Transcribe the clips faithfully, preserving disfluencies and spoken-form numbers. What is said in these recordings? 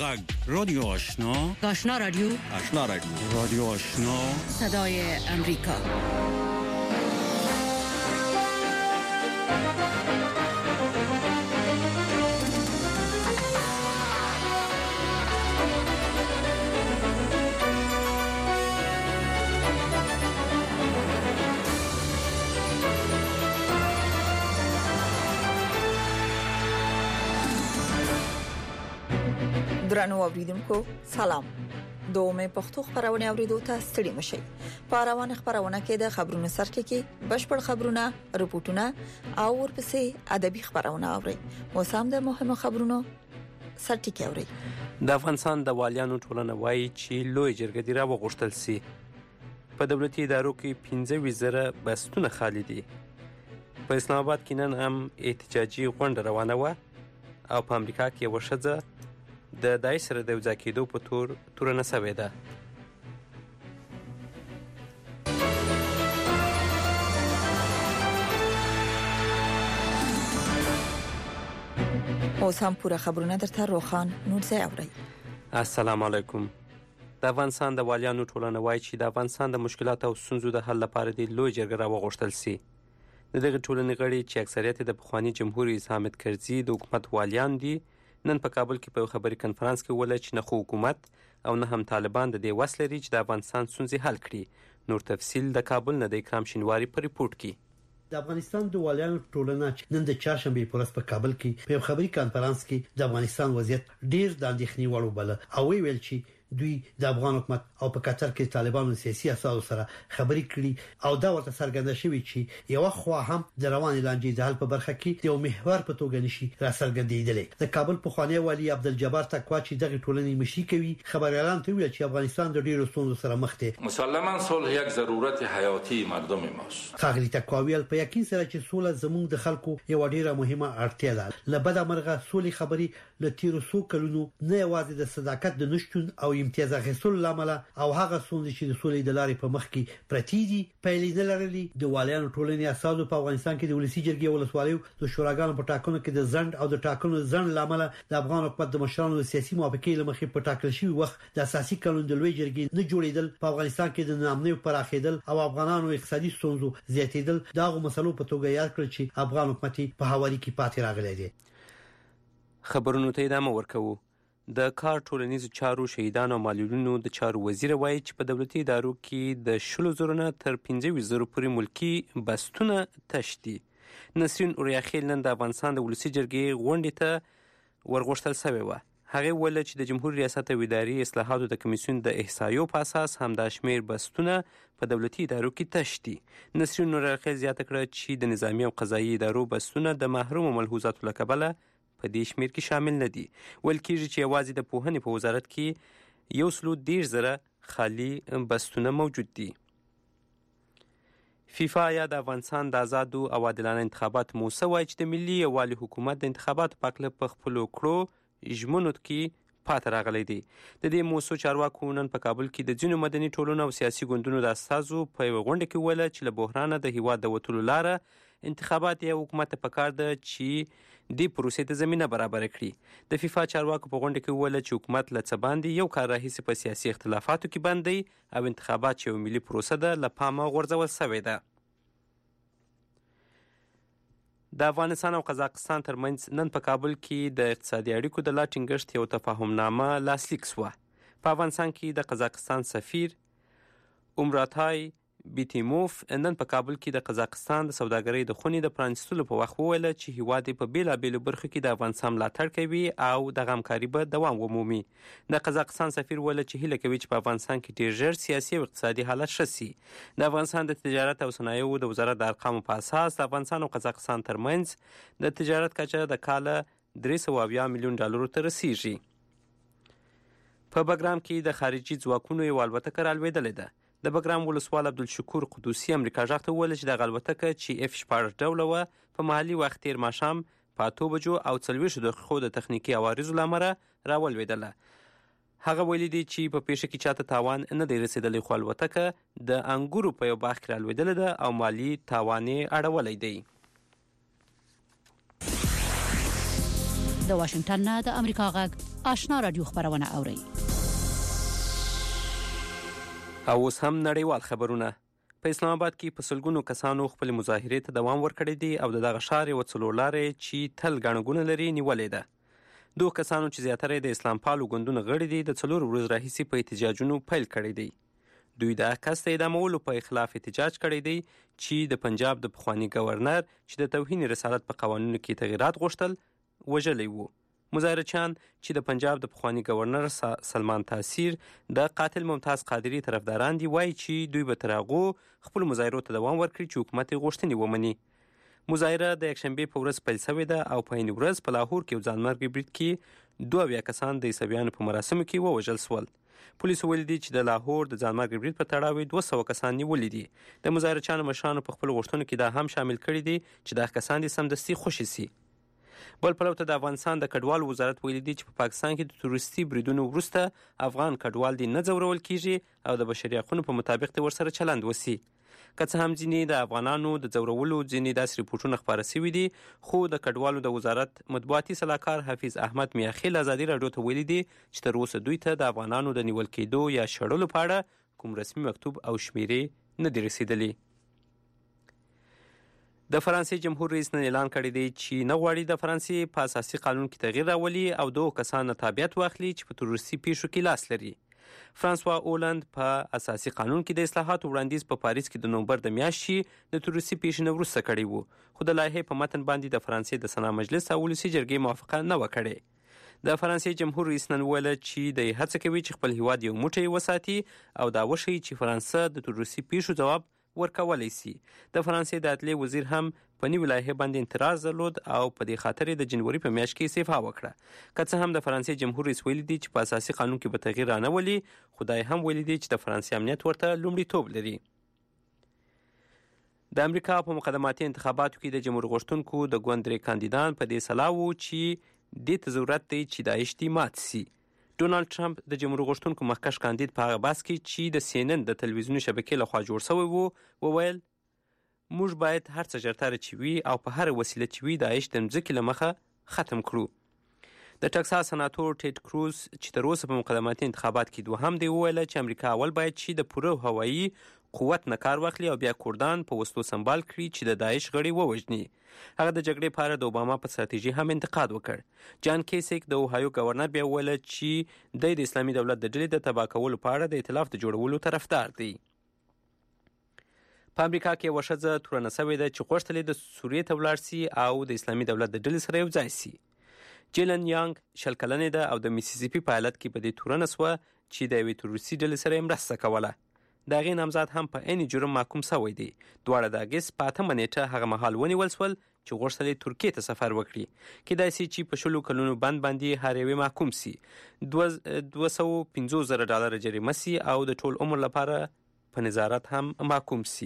غږ رادیو آشنا آشنا رادیو آشنا رادیو رادیو آشنا صدای امریکا. درنو اوریدونکو سلام. دومه پښتو خبرونه اوریدو ته ستړي مشئ. په روانه خبرونه کې د خبرونو سرکې کې بشپړ خبرونه، رپورټونه او ورپسې ادبي خبرونه اوري. موسم د مهمو خبرونو سرټکی اوري. د افغانستان د والیانو ټولنه وایي چې لوی جرګه دی را وغوښتل سي. په دولتي ادارو کې پنځه وزره بستونه خالي دي. په اسلام آباد کې نن هم احتجاجي غونډه روانه و او په امریکا کې یو ښځه د داعش سره د یوځای کېدو په تور تورنه شوې ده. اوس هم پوره خبرونه درته روخان نورزی اوري. السلام علیکم. د افغانستان د والیانو ټولنه وایي چې د افغانستان د مشکلاتو او ستونزو د حل لپاره د لوی جرګه را وغوښتل سي. د دغه ټولنې غړي چې اکثریت د پخوانی جمهور رئیس حامد کرزي د حکومت والیان دي، نن په کابل کې په خبري کنفرانس کې ویل چې نه خو حکومت او نه هم طالبان د دې وس لري چې د افغانستان ستونزې حل کړي. نور تفصیل د کابل نه د اکرام شینواری په ریپورت کې. د افغانستان د والیانو ټولنه نن د چهارشنبه په ورځ په کابل کې په خبري کنفرانس کې د افغانستان وضعیت ډیر د اندېښنې وړ وبله او ویل چې دوی د افغان حکومت او په قطر کې طالبانو سیاسي اساسو سره خبرې کړي او دا ورته څرګنده شوی چې یو خو هم د رواني لانجې د حل په برخه کې یو محور په توګه نشي را څرګندېدل. د کابل پخوانی والی عبدالجبار تقوا چې دغه ټولنې مشري کوي خبر اعلان کوي چې افغانستان د ډیرو ستونزو سره مخ دی. مسلماً صلح یک ضرورت حیاتی مردم ماست. خاغلی تقوا ویل په یقین سره چې صلح زموږ د خلکو یو ډیره مهمه اړتیا ده. لبد امرغه صلح خبري ل تیرو سو کلونو نه یوازې د صداقت د نشټون او امتیاز اخیستلو لامل او هغه څومره چې د سولې د لارې په مخ کې پرتی دي پیلې نه لرلي. د والیانو ټولنې اساسو په افغانستان کې د ولسی جرګې ولسوالیو د شوراګانو په ټاکنو کې د ځند او د ټاکنو ځند لامل د افغان حکومت د مشرانو سیاسي موافقې لمخې په ټاکل شوی وخت د اساسي قانون د لوی جرګې نه جوړیدل، په افغانستان کې د نامنۍ پراخېدل او افغانانو اقتصادي ستونزو زیاتېدل دغه مسلو په توګه یاد کړ چې افغان حکومت په حواله کې پاتې راغلی دی. خبرونو ته ادامه ورکوو. د کار ټولنیزو چارو شهیدانو او معلولینو د چارو وزیر وایي چې په دولتي ادارو کې د شلو زرو نه تر پنځه زرو پورې ملکی بستونه تش دي. نسرین اوریاخیل نن د افغانستان د ولسی جرګې غونډې ته ورغوښتل شوې وه. هغه ویل چې د جمهور ریاست او اداري اصلاحاتو د کمیسیون د احصایو په اساس همدا شمیر بستونه په دولتي ادارو کې تش دي. نسرین اوریاخیل زیاته کړه چې د نظامی او قضایي ادارو بستونه د محروم ملحوظاتو له کبله په دې شمیر کې شامل نه دي. ویل کېږي چې یوازې د پوهنې په وزارت کې یو سلو دېرش زره خالي بستونه موجود دي. فیفا یا د افغانستان د آزادو او عادلانه انتخاباتو موسسه وایي چې د ملي یووالي حکومت د انتخاباتو په هکله په خپلو کړو ژمنو کې پاتې راغلی دی. د دې موسسو چارواکو نن په کابل کې د ځینو مدني ټولنو او سیاسي ګوندونو د استازو په یوه غونډه کې وویل چې له بحرانه د هیواد د وتلو لاره انتخابات یا حکومت ته پکار ده چې دې پروسې ته زمینه برابر کړي. د فیفا چارواکو په غونډه کې وویل چې حکومت له څه باندې یو کال راهیسې په سیاسي اختلافاتو کې بند دی او انتخابات چې یو ملي پروسه ده له پامه غورځول شوې ده. د افغانستان او قزاقستان ترمنځ نن په کابل کې د اقتصادي اړیکو د لا ټینګښت یو تفاهمنامه لاسلیک شوه. په افغانستان کې د قزاقستان سفیر عمراتای بیتیموف نن په کابل کې د قزاقستان د سوداګرۍ د خونې د پرانیستلو په وخت وویل چې هیواد په بیلابیلو برخو کې د افغانستان ملاتړ کوي او دغه همکاري به دوام ومومي. د قزاقستان سفیر وویل چې هیله کوي چې په افغانستان کې ډیر ژر سیاسي او اقتصادي حالت ښه شي. د افغانستان د تجارت او صنایعو د وزارت د ارقامو په اساس د افغانستان او قزاقستان ترمنځ د تجارت کچه د کاله درې سوه اویا میلیون ډالرو ته رسیږي. په بګرام کې د خارجي ځواکونو یو الوتکه رالوېدلې ده. د بګرام ولسوال عبدالشکور قدوسي امریکا غږ ته وویل چې دغه الوتکه چې اف شپاړس ډوله وه په محلي وخت تېر ماښام په اتو بجو او څلوېښتو دقیقو د تخنیکي عوارضو له امله راولوېدله. هغه ویلي دی چې په پیښه کې چاته تاوان نه دی رسېدلی، خو الوتکه د انګورو په یو باغ کې رالوېدلې ده او مالي تاوان یې اړولی دی. د واشنگټن نه د امریکا غږ آشنا رادیو خبرونه اوري. او اوس هم نړیوال خبرونه. په اسلام آباد کې په سلګونو کسانو خپل مظاهرې ته دوام ورکړی دی او دغه ښار یو څلور لارې چې تل ګڼګونه لري نیولې ده. دوه کسانو چې زیاتره د اسلام پالو ګوندونو غړي دي د څلور ورځې راهیسې په احتجاجونو پیل کړی دی. دوی د کس د ادامولو په خلاف احتجاج کړی دی چې د پنجاب د پخوانی گورنر چې د توهین رسالت په قوانینو کې تغیرات غوښتل وژلی وو. مظاهرچیان چې د پنجاب د پخوانی گورنر سلمان تاثیر د قاتل ممتاز قادری طرفداران دي وایي چې دوی به تر هغو خپل مظاهرو ته دوام ورکړي چې حکومت یې غوښتنې ومني. مظاهره د یکشنبې په ورځ پیل شوې ده او په عین ورځ په لاهور کې یو ځانمرګي برید کې دوه اویا کسان د عیسویانو په مراسمو کې ووژل شول. پولیسو ویلي دي چې د لاهور د ځانمرګي برید په تړاو دوه سوه کسان نیولي دي. د مظاهرچیانو مشرانو په خپل غوښتنو کې دا هم شامل کړي دي چې دغه کسان دې سمدستي خوشي سي. بل پلو ته د افغانستان د کډوالو وزارت ویلي دی چې په پا پاکستان کې د تورستي بریدونو وروسته افغان کډوال دي نه ځورول کیږي او د بشري حقوقو په مطابق د ورسره چلند وسی. که څه هم ځینې د افغانانو د ځورولو ځینې داسې ریپورټونه خپاره شوي دي، خو د کډوالو د وزارت مطبوعاتي سلاکار حفیظ احمد میاخیل ازادي راډیو ته ویلي دي چې تر اوسه دوی ته د افغانانو د نیول کېدو یا شړلو په اړه کوم رسمي مکتوب او شمیرې نه دي رسیدلي. د فرانسې جمهور رئیس نن اعلان کړی دی چې نه غواړي د فرانسې په اساسي قانون کې تغییر راولي او دوه کسان تابعیت واخلي چې په تروریستي پیښو کې لاس لري. فرانسوا اولند په اساسي قانون کې د اصلاحاتو وړاندیز په پاریس کې د نومبر د میاشتې د تروریستي پیښې نه وروسته کړی وو، خو د لایحې په متن باندې د فرانسې د سنا مجلس او ولسي جرګې موافقه نه وکړي. د فرانسې جمهور رئیس نن ویل چې د هڅه کوي چې خپل هیواد یو موټی وساتي او دا وشي چې فرانسه د تروریستي پیښو ځواب ورکولی سي. د فرانسې د عدلیې وزیر هم په نیو لایحې باندې اعتراض درلود او په دې خاطر د جنوري په میاشت کې استعفا وکړه. که څه هم د فرانسې جمهور رئیس ویلي دی چې په اساسي قانون کې به تغییر رانولي، خو دا هم ویلي دی چې د فرانسې امنیت ورته لومړیتوب لري. د امریکا په مقدماتي انتخاباتو کې د جمهور غوښتونکو د ګوند درې کاندیدان په دې سلا وو چې دې ته ضرورت دی چې داعش دې مات سي. ډونالد ټرمپ د جمهور غوښتونکو مخکښ کاندید په هغه بحث کې چې د سی ان ان د تلویزیوني شبکې لخوا جوړ شوی وو وویل موږ باید هر څه ژرتاره چې وي او په هر وسیله چې وي داعش د مځکې له مخه ختم کړو. د ټکساس سناتور ټیډ کروز چې تر اوسه په مقدماتي انتخابات کې دوهم دی وویل چې امریکا اول باید چې د پوره هوایي قوت نه کار واخلي او بیا کردان په وسلو سنبال کړي چې د داعش غړي ووژني. هغه د جګړې په اړه د اوباما په ستراتیژي هم انتقاد وکړ. جان کیسیک د اوهایو گورنر بیا وویل چې د اسلامي دولت د ډلې د تباه کولو په اړه د ائتلاف د جوړولو طرفدار دی. په امریکا کې یوه ښځه تورنه شوې ده چې غوښتل د سوریې ته ولاړ سي او د اسلامي دولت د ډلې سره یو ځای سي. جیلن یانګ شل کلنې ده او د میسیسیپي په ایالت کې په دې تورنه شوه چې د یوې تروریستي ډلې سره یې مرسته کوله. د هغې نامزاد هم په عین جرم محکوم شوی دی. دواړه د اګست په اتمه نیټه هغه مهال ونیول شول چې غوښتل یې ترکیې ته سفر وکړي. کیدای شي چې په شلو کلونو بند باندې هر یوې محکوم سي، دوه سوه پنځوس زره ډالره جریمه سي او د ټول عمر لپاره په نظارت هم محکوم سي.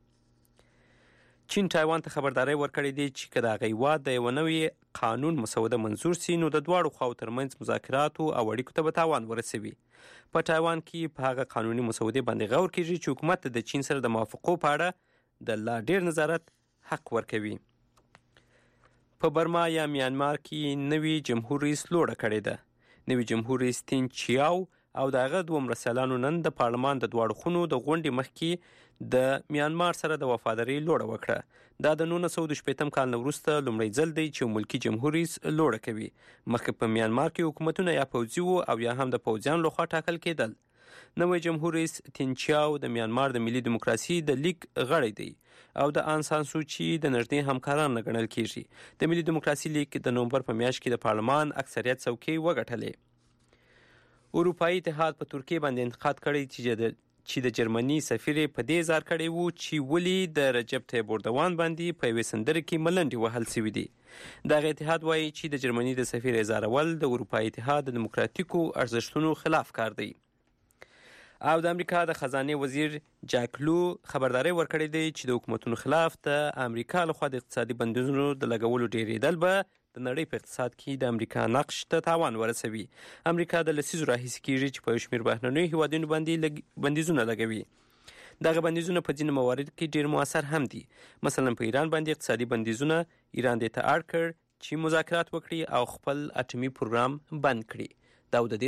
چین تایوان ته خبرداری ورکړې دی چې که د هغه هیواد د یوه نوي قانون مسوده منظور سي نو د دواړو خواو ترمنځ مذاکراتو او اړیکو ته به تاوان ورسوي. په تایوان کې په هغه قانوني مسودې باندې غور کیږي چې حکومت د چین سره د موافقو په اړه د لا ډیر نظارت حق ورکوي. په برما یا میانمار کې نوي جمهور رئیس لوړه کړې ده. نوي جمهور رئیس تین چیاو او د هغه دوه مرستیالانو نن د پارلمان د دواړو خونو د غونډې مخکې د میانمار سره د وفادارۍ لوړه وکړه. دا د نولس سوه شپېتم کال نه وروسته لومړی ځل دی چې ملکي جمهور رئیس لوړه کوي. مخکې په میانمار کې حکومتونه یا پوځي وو او یا هم د پوځیانو لخوا ټاکل کېدل. نوی جمهور رئیس تین چیاو د میانمار د ملي دیموکراسي د لیګ غړی دی او د آن سان سوچي د نږدې همکاران نه ګڼل کېږي. د ملي دیموکراسي لیګ د نومبر په میاشت کې د پارلمان اکثریت څوکۍ وګټلې. اروپایي اتحاد په ترکیې باندې انتقاد کړی چې د چې د جرمني سفیر په دې ځار کړی وو چې ولې د رجب طیب اردوان باندې په یوې سندره کې ملنډې وهل شوي دي. دغه اتحاد وایي چې د جرمني د سفیر ازارول د اروپایي اتحاد د دیموکراتیکو ارزښتونو خلاف کار دی. او د امریکا د خزانه وزیر جاک لو خبرداري ورکړې دی چې د حکومتونو خلاف د امریکا لخوا د اقتصادي بندیزونو د لګولو ډیرېدل به د نړۍ په اقتصاد کې د امریکا نقش ته تاوان ورسوي. امریکا د لسیزو راهیسې کېږي چې په یو شمېر بهرنیو هیوادونو باندې لگ... بندیزونه لګوي. دغه بندیزونه په ځینو مواردو کې ډېر مؤثر هم دي. مثلا په ایران باندې اقتصادي بندیزونه ایران دې ته اړ کړ چې مذاکرات وکړي او خپل اټومي پروګرام بند کړي. دا د